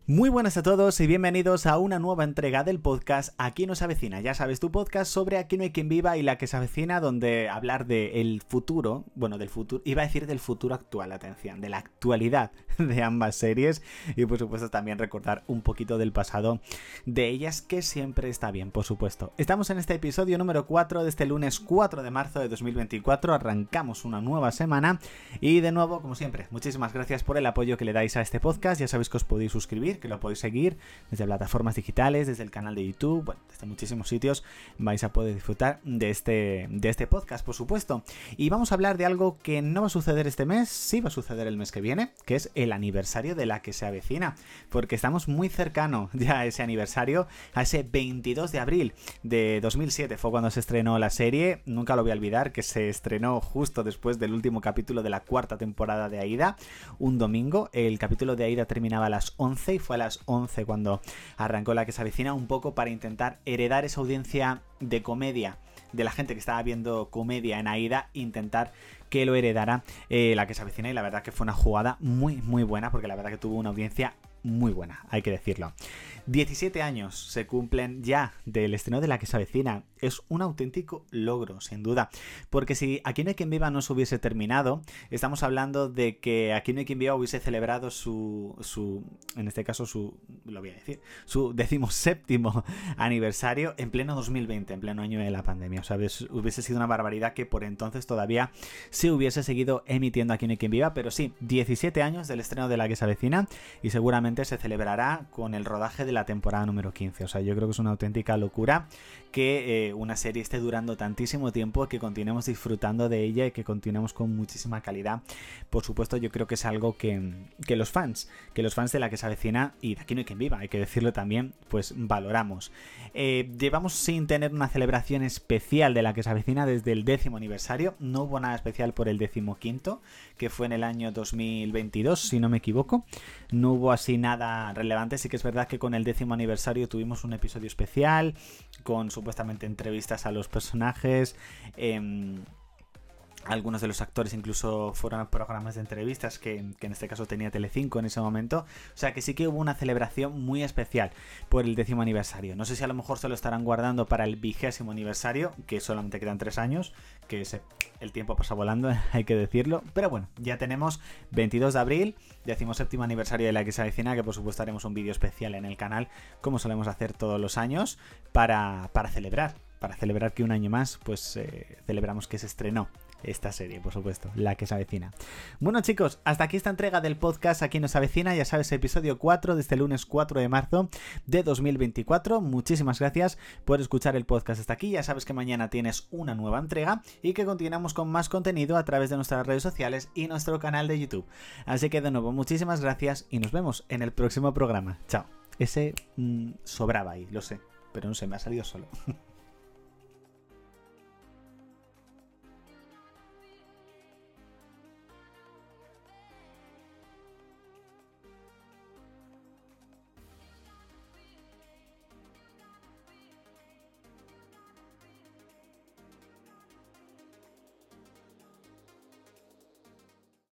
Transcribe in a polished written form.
Muy buenas a todos y bienvenidos a una nueva entrega del podcast Aquí no se avecina. Ya sabes, tu podcast sobre Aquí no hay quien viva y la que se avecina, donde hablar del futuro, del futuro, iba a decir del futuro actual, atención, de la actualidad de ambas series y por supuesto también recordar un poquito del pasado de ellas, que siempre está bien, por supuesto. Estamos en este episodio número 4 de este lunes 4 de marzo de 2024, arrancamos una nueva semana y de nuevo, como siempre, muchísimas gracias por el apoyo que le dais a este podcast. Ya sabéis que os podéis suscribir, que lo podéis seguir desde plataformas digitales, desde el canal de YouTube, desde muchísimos sitios vais a poder disfrutar de este podcast, por supuesto. Y vamos a hablar de algo que no va a suceder este mes, sí va a suceder el mes que viene, que es el aniversario de la que se avecina, porque estamos muy cercano ya a ese aniversario, a ese 22 de abril de 2007, fue cuando se estrenó la serie. Nunca lo voy a olvidar, que se estrenó justo después del último capítulo de la cuarta temporada de Aída, un domingo. El capítulo de Aída terminaba a las 11 y fue a las 11 cuando arrancó la que se avecina, un poco para intentar heredar esa audiencia de comedia de la gente que estaba viendo comedia en Aída, intentar que lo heredara la que se avecina, y la verdad que fue una jugada muy muy buena, porque la verdad que tuvo una audiencia muy buena, hay que decirlo. 17 años se cumplen ya del estreno de la que se avecina. Es un auténtico logro, sin duda, porque si Aquí no hay quien viva no se hubiese terminado, estamos hablando de que Aquí no hay quien viva hubiese celebrado en este caso su 17º aniversario en pleno 2020, en pleno año de la pandemia. O sea, hubiese sido una barbaridad que por entonces todavía se hubiese seguido emitiendo Aquí no hay quien viva, pero sí, 17 años del estreno de la que se avecina, y seguramente se celebrará con el rodaje de la temporada número 15. O sea, yo creo que es una auténtica locura que una serie esté durando tantísimo tiempo, que continuemos disfrutando de ella y que continuemos con muchísima calidad. Por supuesto, yo creo que es algo que los fans de la que se avecina y de Aquí no hay quien viva, hay que decirlo también, pues valoramos. Llevamos sin tener una celebración especial de la que se avecina desde el 10º aniversario. No hubo nada especial por el 15º, que fue en el año 2022, si no me equivoco. No hubo así nada relevante. Sí que es verdad que con el 10º aniversario tuvimos un episodio especial con supuestamente entrevistas a los personajes. Algunos de los actores incluso fueron a programas de entrevistas que en este caso tenía Telecinco en ese momento. O sea que sí que hubo una celebración muy especial por el 10º aniversario. No sé si a lo mejor se lo estarán guardando para el 20º aniversario, que solamente quedan 3 años, que el tiempo pasa volando, hay que decirlo. Pero bueno, ya tenemos 22 de abril, 17º aniversario de la que se avecina, que por supuesto haremos un vídeo especial en el canal, como solemos hacer todos los años, para celebrar que un año más pues celebramos que se estrenó esta serie, por supuesto, la que se avecina. Bueno, chicos, hasta aquí esta entrega del podcast Aquí nos avecina, ya sabes, episodio 4 de este lunes 4 de marzo de 2024. Muchísimas gracias por escuchar el podcast hasta aquí. Ya sabes que mañana tienes una nueva entrega y que continuamos con más contenido a través de nuestras redes sociales y nuestro canal de YouTube. Así que de nuevo, muchísimas gracias y nos vemos en el próximo programa. Chao. Ese sobraba ahí, lo sé, pero no sé, me ha salido solo.